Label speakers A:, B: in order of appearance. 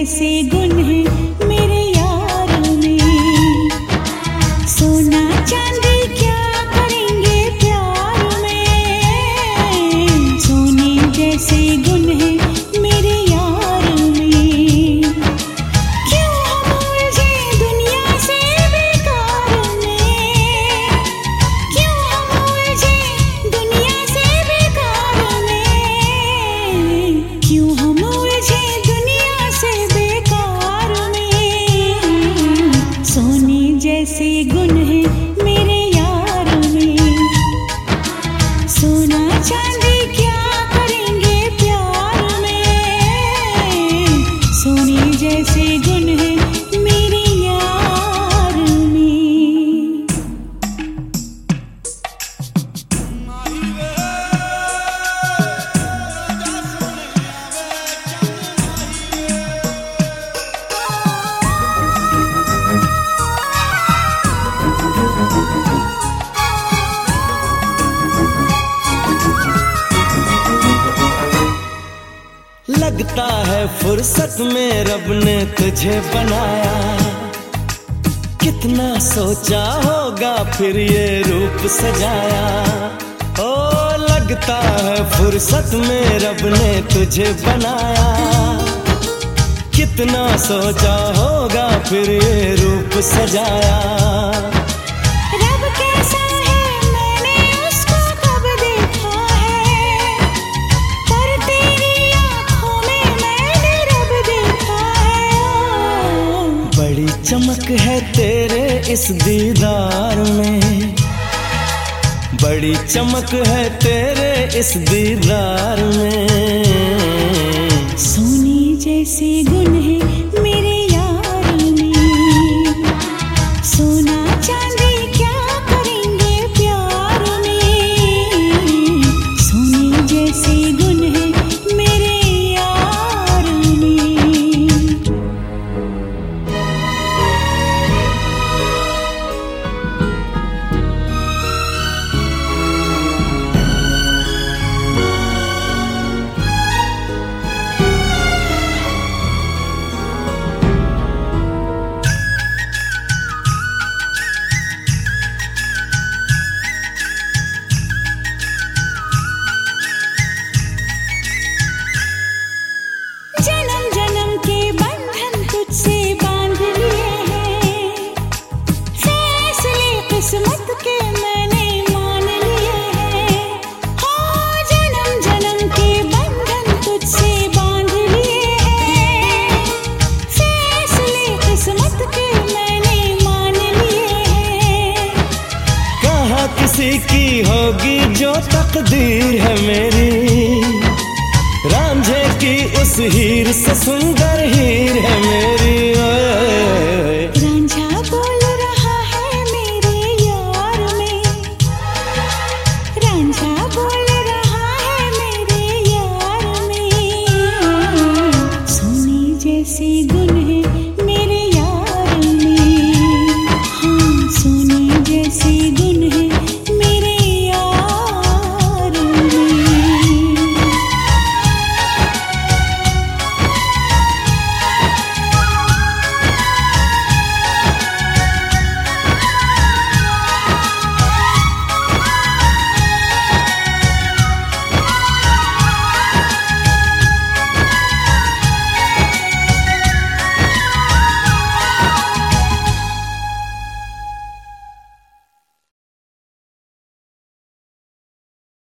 A: जैसे गुण है मेरे यार में। सोना चांदी क्या करेंगे प्यार में। सोने जैसे गुण है मेरे यार में। क्यों हम उलझे दुनिया से बेकार में। क्यों हम उलझे दुनिया से बेकार में। क्यों हम उलझे दुनिया से बेकार में। सोने जैसे गुण है मेरे यार में। सोना चांदी क्या करेंगे प्यार में। सोने जैसे गुण है मेरे यार में।
B: लगता है फुर्सत में रब ने तुझे बनाया। कितना सोचा होगा फिर ये रूप सजाया। ओ लगता है फुर्सत में रब ने तुझे बनाया। कितना सोचा होगा फिर ये रूप सजाया।
A: रब कैसा है मैंने उसको कब देखा है। पर तेरी आँखों में मैंने रब देखा है।
B: बड़ी चमक है तेरे इस दीदार में। बड़ी चमक है तेरे इस दीदार में।
A: सोने जैसे गुण है मेरे यार में। सोना चांदी क्या करेंगे प्यार में। सोने जैसे गुण है मेरे यार में। जन्म जन्म के बंधन तुझसे बांध लिए हैं। फैसले किस्मत के मैंने मान लिए हैं। हो जन्म जन्म के बंधन तुझसे बांध लिए हैं। फैसले किस्मत के मैंने मान लिए हैं।
B: कहाँ किसी की होगी जो तकदीर है मेरी। रांझे की उस हीर से सुंदर हीर है मेरी। ओए